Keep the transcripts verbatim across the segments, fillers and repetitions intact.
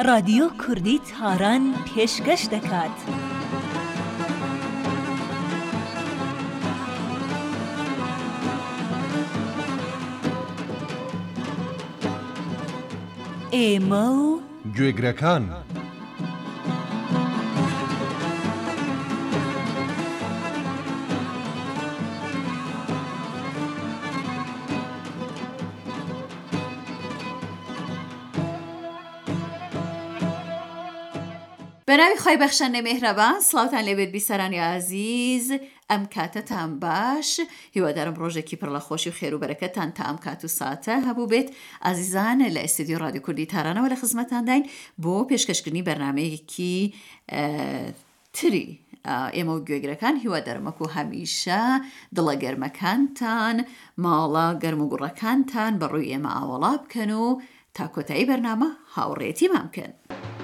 رادیۆ کوردی تاران پێشکەش دەکات. ئێمە و گوێگرەکان بەناوی خۆی بەخشەندە مێهرەبان، سڵاوتان لێبێت بیسەرانی عزیز. ئەم کاتەتان باش، هیوادارم ڕۆژێکی پڕ لە خۆشی و خێر و بەرەکەتان تا ئەم کات و ساتە هەبوو بێت. عزیزان لە ئێستودیۆ رادیۆ کوردی تارانەوە لە خزمەتان داین بۆ پێشکەشکردنی بەرنامەیەکی تری ئێمە و گوێگرەکان. هیوادارم وەکو هەمیشە دڵە گەرمەکانتان، ماڵە گەرم و گوڕەکانتان بەڕووی ئێمە ئاوەڵا بکەن و تا کۆتایی بەرنامە هاوڕێتی مام بکەن.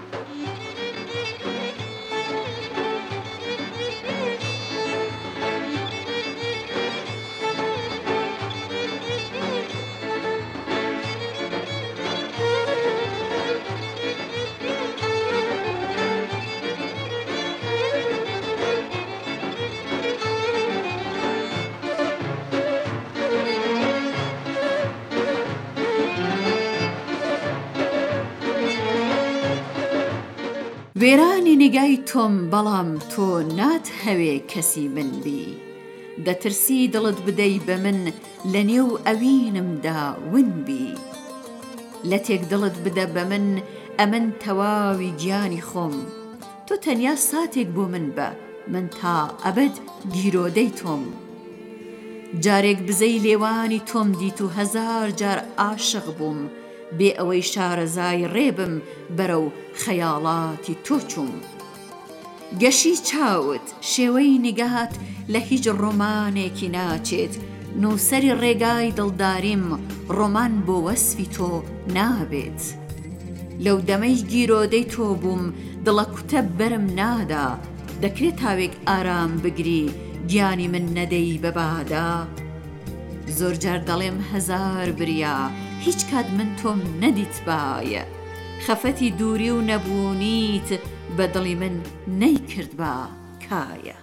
وێرانی نیگای تۆم بەڵام تۆ نات هەوێ کەسی من بی، دەترسی دڵت بدەی بە من لە نێو ئەوینمدا ون بی، لە تێک دڵت بدە بە من ئەمن تەواوی گیانی خۆم، تۆ تەنیا ساتێک بۆ من بە من تا ئەبەد گیرۆدەی تۆم، جارێک بزەی لێوانی تۆم دیت و هەزار جار عاشق بووم، بێ ئەوەی شارەزای ڕێبم بەرەو خەیاڵاتی تۆ چووم، گەشی چاوت شێوەی نیگات لە هیچ ڕۆمانێکی ناچێت، نووسەری ڕێگای دڵداریم ڕۆمان بۆ وەسفی تۆ نابێت، لەو دەمەی گیرۆدەی تۆ بووم دڵە کوتە بەرم نادا، دەکرێت تاوێک ئارام بگری گیانی من نەدەی بەبادا، زۆر جار دەڵێم هەزار بریا هیچ کات من تۆم نەدیت باە، خەفەتی دووری و نەبوونیت بە دڵی من نەیکرد با کایە.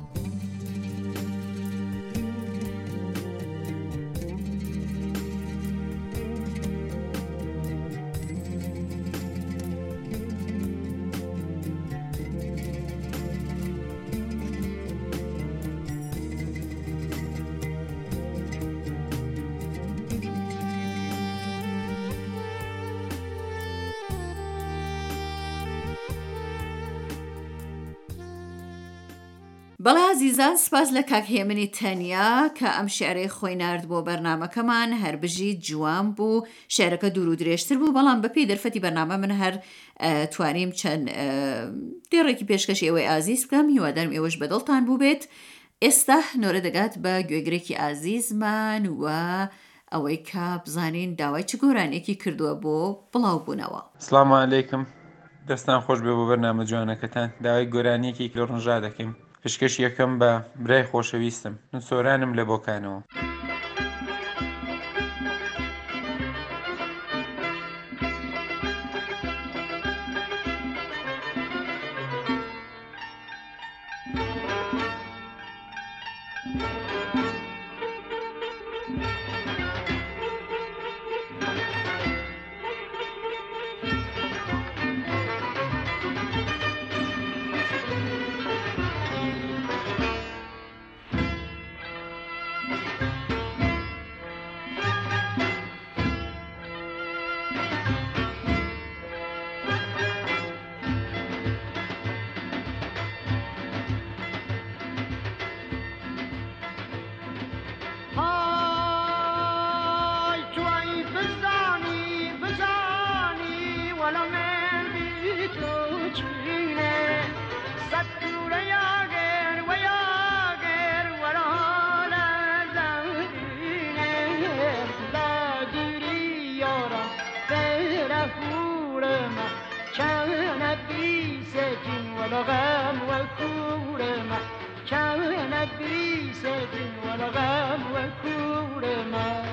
بەڵێ عزیزان، سپاس لە کاک هێمنی تەنیا کە ئەم شێعرەی خۆی نارد بۆ بەرنامەکەمان. هەر بژی جوان بوو، شێعرەکە دوور و درێژتر بوو، بەڵام بەپێی دەرفەتی بەرنامە من هەر توانیم چەند دێڕێکی پێشکەشی ئێوەی ئازیز بکەم. هیوادارم ئێوەش بەدڵتان بوو بێت. ئێستا نۆرە دەگات بە گوێگرێکی ئازیزمان و ئەوەی کە بزانین داوای چ گۆرانێکی کردووە بۆ بڵاو بوونەوە. سڵام عەلەیکم، دەستان خۆش بێ بۆ بەرنامە جوانەکەتان. داوای گۆرانیەکی لە ڕەنژا دەکەیم. پشکەش یەکەم بە برای خۆشەویستم، من سۆرانم لە بۆکانەوە. والغام والكورما كانت بريسة والغام والكورما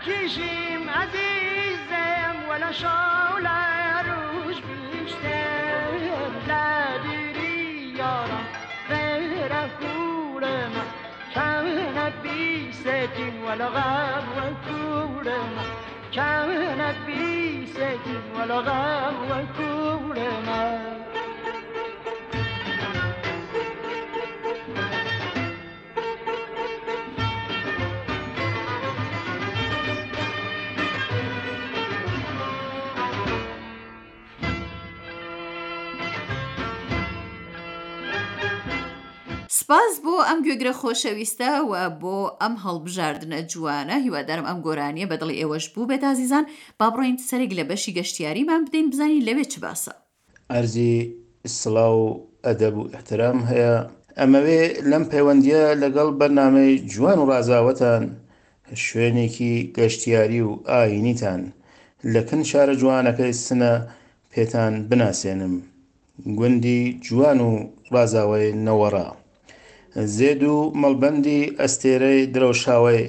کشیم عزیزم ولا شاول روش بیشتر لدیری یارم غیر کورم كانت بي سجن ولا غام وكورما كانت بي سجن ولا غام وكورما سپاس بۆ ئەم گوێگرە خۆشەویستە و بۆ ئەم هەڵبژاردنە جوانە. هیوادارم ئەم گۆرانیە بەدڵی ئێوەش بوو بێت ئازیزان. با بڕۆین سەرێک لە بەشی گەشتیاریمان بدەین بزانین لەوێ چ باسە. ئەرزی سڵاو و ئەدەب و احترام هەیە. ئەمەوێ لەم پەیوەندیە لەگەڵ بەرنامەی جوان و ڕازاوەتان شوێنێکی گەشتیاری و ئاینیتان لە کن شارە جوانەکەی سنە پێتان بناسێنم. گوندی جوان و ڕازاوەی نەوەڕا، زێد و مەڵبەندی ئەستێرەی درەوشاوەی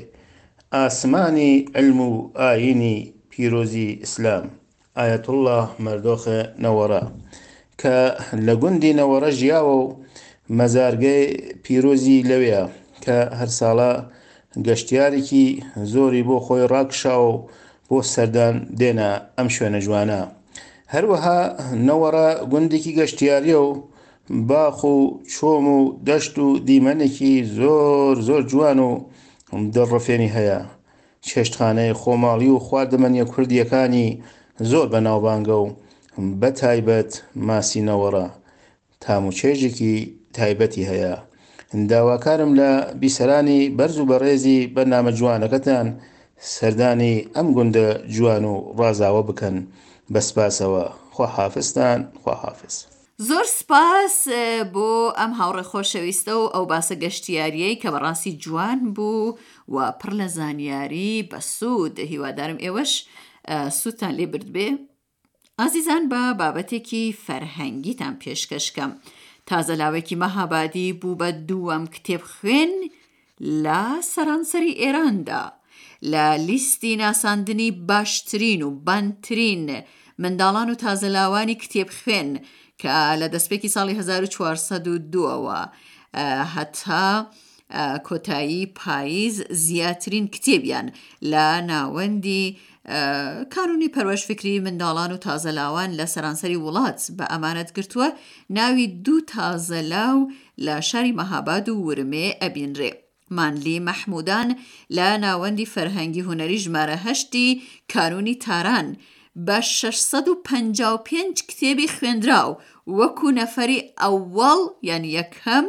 ئاسمانی علم و ئاینی پیرۆزی ئیسلام ئایەتوڵڵاه مەردۆخە نەوەڕا کە لە گوندی نەوەڕە ژیاوە و مەزارگەی پیرۆزی لەوەیە کە هەر ساڵە گەشتیارێکی زۆری بۆ خۆی ڕاکشاوە و بۆ سەردان دێنە ئەم شوێنە جوانە. هەروەها نەوەڕە گوندێکی گەشتیاریە و باخ و چۆم و دەشت و دیمەنێکی زۆر زۆر جوان و دڵڕەفێنی هەیە. چێشتخانەی خۆماڵی و خواردەمەنیە کوردیەکانی زۆر بەناوبانگە و بە تایبەت ماسی نەوەڕە تاموچێژێکی تایبەتی هەیە. داواکارم لە بیسەرانی بەرز و بەڕێزی بەرنامە جوانەکەتان سەردانی ئەم گوندە جوان و ڕازاوە بکەن. بەسپاسەوە. خواحافظتان. خواحافظ. زۆر سپاس بۆ ئەم هاوڕێ خۆشەویستە و ئەو باسە گەشتیاریەی کە بەڕاستی جوان بوو و پڕ لە زانیاری بە سوود. هیوادارم ئێوەش سوودتان لێ برد بێ. ئازیزان بە بابەتێکی فەرهەنگیتان پێشکەشکەم. تازەلاوێکی مەهابادی بوو بە دووەم کتێب خوێن لە سەرانسەری ئێراندا لە لیستی ناساندنی باشترین و بانترین منداڵان و تازەلاوانی کتێب خوێن کە لە دەستپێکی ساڵی هەزار و چوارسەد و دووەوە هەتا کۆتایی پاییز زیاترین کتێبیان لە ناوەندی کانونی پەروەشفکری منداڵان و تازەلاوان لە سەرانسەری وڵات بە ئەمانەت گرتووە. ناوی دوو تازەلاو لە شاری مەهاباد و ورمێ ئەبینرێ. مانلی مەحمودان لە ناوەندی فەرهەنگی هونەری ژمارە هەشتی کانونی تاران بە شەشسەد و پەنجا و پێنج کتێبی خوێندراو وەکو نەفەری ئەوەڵ یعنی یەکەم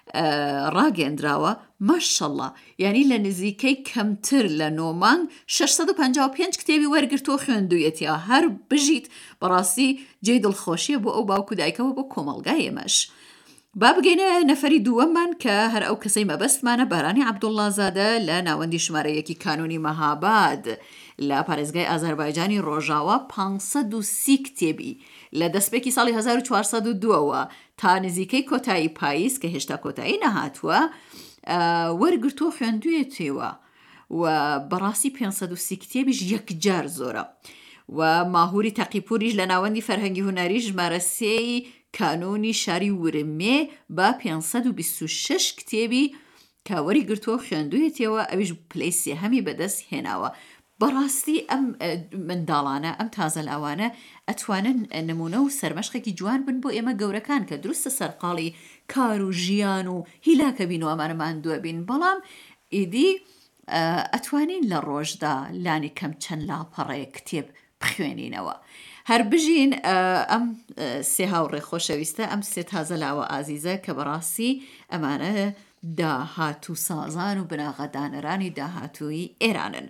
ڕاگەندراوە. ماشەڵڵا، یعنی لە نزیکەی کەمتر لە نۆمانگ شەشسەد و پەنجا و پێنج کتێبی وەرگرتۆ خوێندوویەتیا. هەر بژیت بەڕاستی جێی دڵخۆشیە بۆ ئەو باوکو دایکەوە بۆ کۆمەڵگای ئێمەش. با بگەینە نەفەری دووەممان کە هەر ئەو کەسەی مەبەستمانە بارانی عەبدوڵڵازادە لە ناوەندی ژمارە یەکی کانونی مەهاباد لە پارێزگای ئازەربایجانی ڕۆژاوە پانسەد و سی کتێبی لە دەستپێکی ساڵی هەزار و چوارسەد و دووەوە تا نزیکەی کۆتایی پاییز کە هێشتا کۆتایی نەهاتووە وەرگرتۆ خوێندوویەتەوە و بەڕاستی پێنجسەد و سی کتێبیش یەکجار زۆرە. و ماهوری تەقیپوریش لە ناوەندی فەرهەنگی هونەری ژمارە سێی کانونی شاری ورمێ بە پێنجسەد و بیست و شەش کتێبی کە وەرگرتۆ خوێندوویەتەوە ئەویش پلەی سێهەمی بەدەست هێناوە. بەڕاستی ئەم منداڵانە ئەم تازەلاوانە ئەتوانن نمونە و سەرمەشقێکی جوان بن بۆ ئێمە گەورەکان کە دروستە سەرقاڵی کار و ژیان و هیلاکە بین و ئەمانەمان دووە بین، بەڵام ئیدی ئەتوانین لە ڕۆژدا لانی کەم چەند لاپەڕەیە کتێب بخوێنینەوە. هەر بژین ئەم سێ هاوڕێ خۆشەویستە ئەم سێ تازەلاوە ئازیزە کە بەڕاستی ئەمانە داهاتوو سازان و بناغەدانەرانی داهاتووی ئێرانن.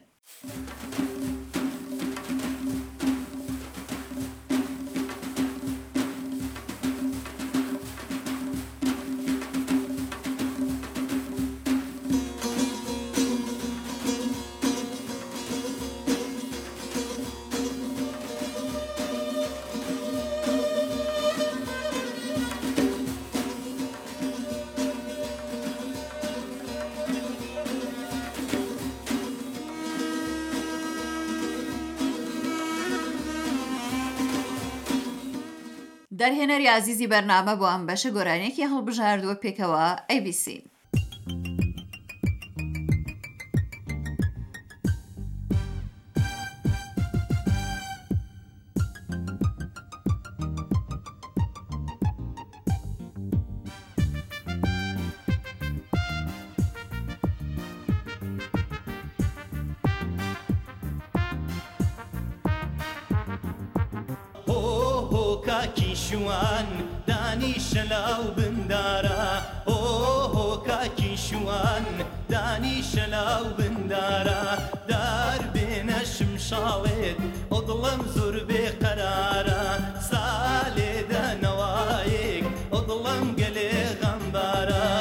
دەرهێنەری عزیزی بەرنامە بۆ ئەم بەشە گۆرانێکی هەڵبژاردووە پێکەوە ئێ بی سی. شوان دانی شلاو بندارا اوه کاکی شوان دانی شلاو بندارا دار بین شمشاوید اضلم زور بقرارا سالی دنوایک اضلم قلی غنبارا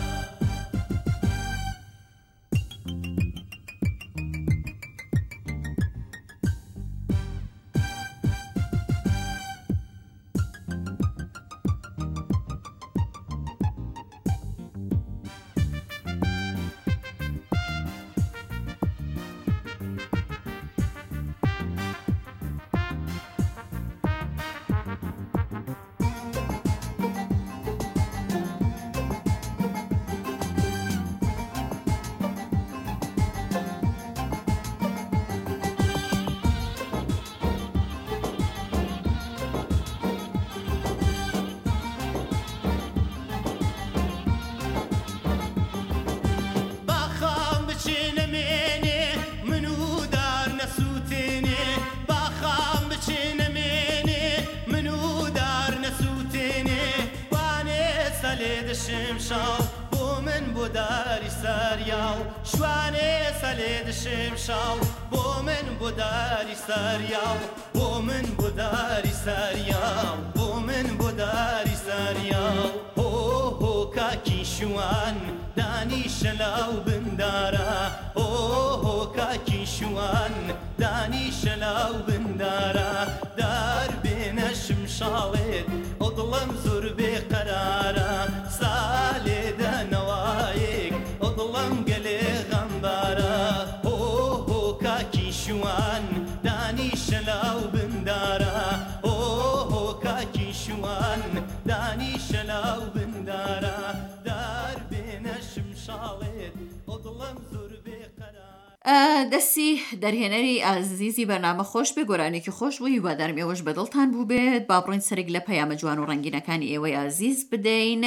شمشاو بو من بو داری سریاو شوانه سلید شمشاو بو من بو داری سریاو بو من بو داری سریاو بو من بو داری سریاو هو هو کاکی شوان دانی شلاو بندارا هو هو کاکی شوان دانی شلاو بندارا دار بین شمشاوید اضلم زور بقرارا سالی دنوایک اضلم قلی غنبارا هو هو کاکی شوان دانی شلاو بندارا هو هو کاکی شوان دانی شلاو بندارا دار بین شمشاوید اضلم زور بقرارا. دەستی دەرهێنەری ئازیزی بەرنامە خۆش بێ گۆرانێکی خۆش بووی و دەرمێوەش بەدڵتان بوو بێت با بڕۆین سەرێک لە پەیامە جوان و ڕەنگینەکانی ئێوەی ئازیز بدەین.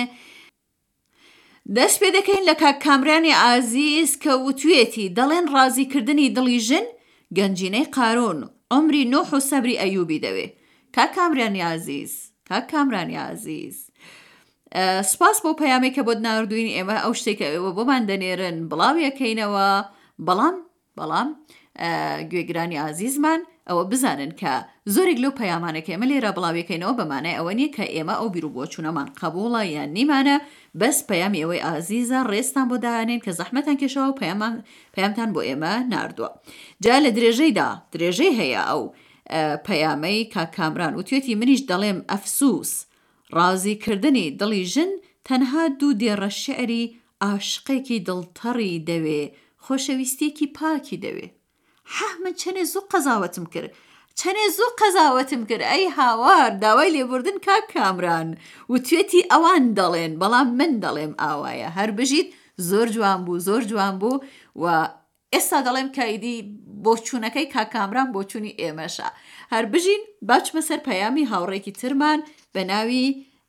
دەست پێ دەکەین لە کاک کامرانی ئازیز کە وتوێتی دەڵێن ڕازیکردنی دڵی ژن گەنجینەی قارون عمری نوح و سەبری ئەیوبی دەوێ. کاک کامرانی ئازیز کاک کامرانی ئازیز سپاس بۆ پەیامێک کە بۆت ناردوین. ئێمە ئەو شتێکە ئێوە بۆمان دەنێرن بڵاویەکەینەوە بەڵام بەڵام گوێگرانی ئازیزمان ئەوە بزانن کە زۆرێک لەو پەیامانێک ئێمە لێرە بڵاویەکەینەوە بەمانای ئەوە نیە کە ئێمە ئەو بیر و بۆچوونەمان قبوڵە یان نیمانە، بەس پەیامی ئەوەی ئازیزە ڕێستان بۆ داهێنین کە زەحمەتان کێشەوە و پەیامتان بۆ ئێمە ناردووە. جا لە درێژەیدا درێژەی هەیە ئەو پەیامەی کاک کامران وتوێتی منیش دەڵێم ئەفسوس ڕازیکردنی دڵی ژن تەنها دوو دێڕە شعری عاشقێکی دڵتەڕی دەوێ خۆشەویستێکی پاکی دەوێ. ها من چەنێ زوو قەزاوەتم کرد چەنێ زوو قەزاوەتم کرد ئەی هاوار داوای لێبوردن کاک کامران وتوێتی ئەوان دەڵێن بەڵام من دەڵێم ئاوایە هەر بژیت زۆر جوان بوو زۆر جوان بوو و ئێستا دەڵێم کایدی بۆچوونەکەی کاک کامران بۆچوونی ئێمەشە. هەر بژین باچمە سەر پەیامی هاوڕێکی ترمان بە ناوی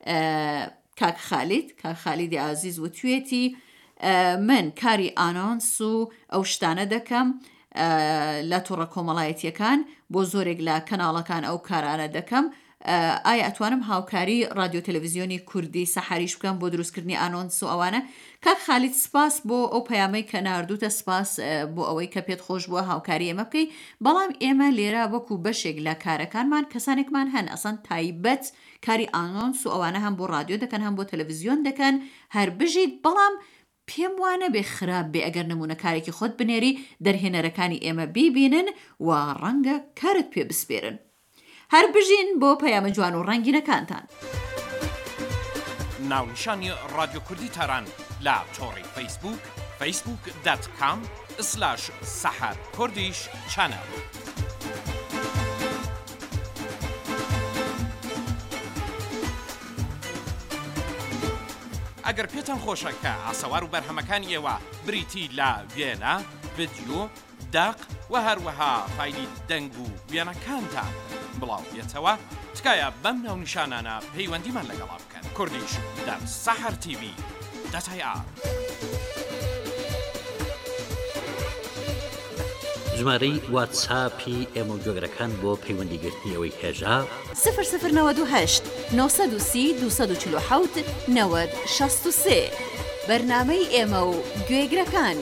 کاک خالید. کاک خالیدی عزیز وتوێتی من کاری ئانۆنس و ئەو شتانە دەکەم لە تووڕە کۆمەڵایەتیەکان بۆ زۆرێک لە کەناڵەکان ئەو کارانە دەکەم. ئایا ئەتوانم هاوکاری رادیۆ تەلەڤیزیۆنی کوردی سەحاریش بکەم بۆ دروستکردنی ئانۆنس و ئەوانە؟ کاک خالید سپاس بۆ ئەو پەیامەی کە ناردووتە، سپاس بۆ ئەوەی کە پێت خۆش بووە هاوکاری ئێمە بکەی. بەڵام ئێمە لێرە وەکو بەشێک لە کارەکانمان کەسانێکمان هەن ئەسان تایبەت کاری ئانۆنس و ئەوانە هەم بۆ رادیۆ دەکەن هەم بۆ تەلەڤیزیۆن دەکەن. هەر بژیت بەڵام پێم وانە بێ خراپ بێ ئەگەر نمونەکارێکی خۆت بنێری دەرهێنەرەکانی ئێمە بیبینن و ڕەنگە کارت پێ بسپێرن. هەر بژین بۆ پەیامە جوان و ڕەنگینەکانتان. ناونیشانی رادیۆ کوردی تاران لە تۆڕی فەیسبوک فەیسبوک دات کام سلاش سەحار کوردیش چەنەڵ. ئەگەر پێتان خۆشە کە ئاسەوار و بەرهەمەکانی ئێوە بریتی لە وێنە، ڤیدیۆ، داق و هەروەها فایلی دەنگ و وێنەکانتان بڵاو بێتەوە، تکایە بەم ناونیشانانە پەیوەندیمان لەگەڵا بکەن. کوردیش دەر سەحەر تیڤی دەتای ئار. ژمارەی واتساپی ئێمە و گوێگرەکان بۆ پەیوەندیگرتنیەوەی هێژا صفر صفر نود و هشت نۆ سی دووسەد و چل و حەوت نەوەد شەست و سێ. بەرنامەی ئێمە و گوێگرەکان.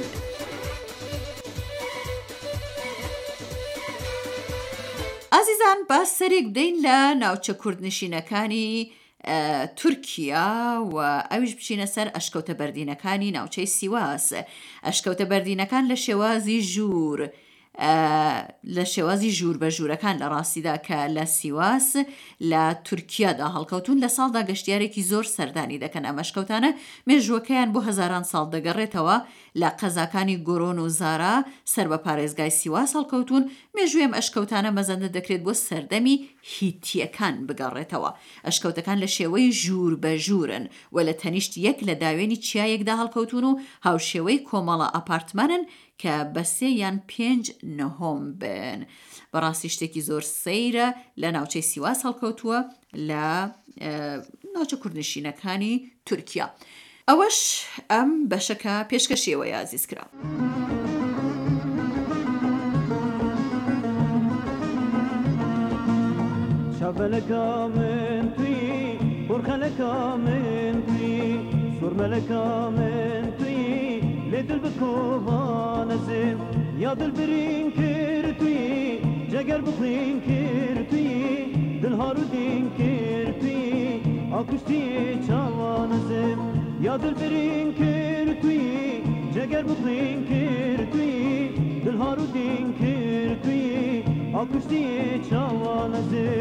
ئازیزان، باس سەرێک بدەین لە ناوچە کوردنشینەکانی تورکیا و ئەویش بچینە سەر ئەشکەوتە بەردینەکانی ناوچەی سیواس. ئەشکەوتە بەردینەکان لە شێوازی ژوور لە شێوازی ژوور بە ژوورەکان لە ڕاستیدا کە لە سیواس لە تورکیادا هەڵکەوتون لە ساڵدا گەشتیارێکی زۆر سەردانی دەکەن. ئەم ئەشکەوتانە مێژووەکەیان بۆ هەزاران ساڵ دەگەڕێتەوە. لە قەزاکانی گۆرۆن و زارا سەر بە پارێزگای سیواس هەڵکەوتون. مێژووی ئەم ئەشکەوتانە مەزەندە دەکرێت بۆ سەردەمی هیتیەکان بگەڕێتەوە. ئەشکەوتەکان لە شێوەی ژوور بە ژوورن و لە تەنیشت یەک لە داوێنی چیایەکدا هەڵکەوتون و هاوشێوەی کۆمەڵە ئەپارتمانن کە بە سێ یان پێنج نەهۆم بن. بەڕاستی شتێکی زۆر سەیرە لە ناوچەی سیواس هەڵکەوتووە لە ناوچە کوردنشینەکانی تورکیا. ئەوەش ئەم بەشەکە پێشکەشیەوەی ئازیز کرا. شەبەلەکە من توی بۆرخەلەکە من توی سوورمەلەکە من توی لێ دڵ بکۆڤانەزێ یا دڵ برین کرد توی جەگەر بخین کرد توی دڵ هاڕودین کرد توی ئاکوشتی چاوانەزێ یا دڵ برین کرد توی جەگەر بخین کرد توی دڵ هاڕودین کرد توی ئاکوشتی چاوانەزێ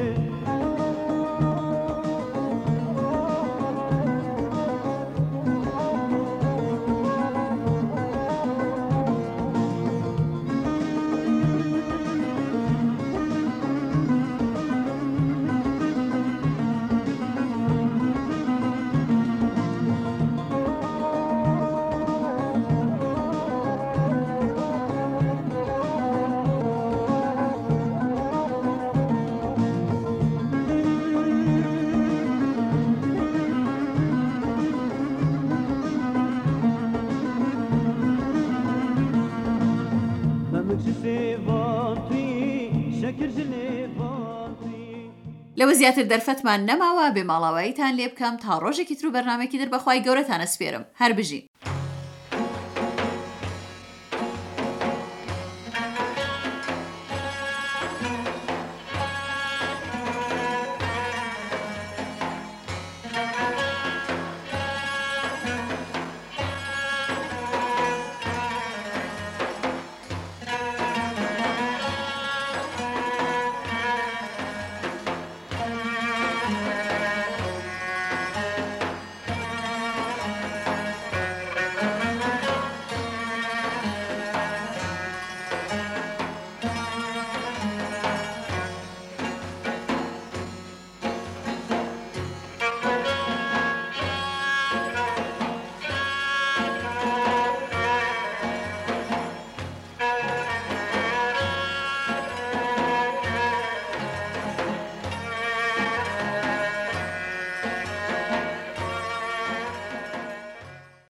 لەوە زیاتر دەرفەتمان نەماوە بێ ماڵاواییتان لێ بکەم تا ڕۆژێکی تر و بەرنامێکی در بەخوای گەورەتان ئەسپێرم. هەر بژین.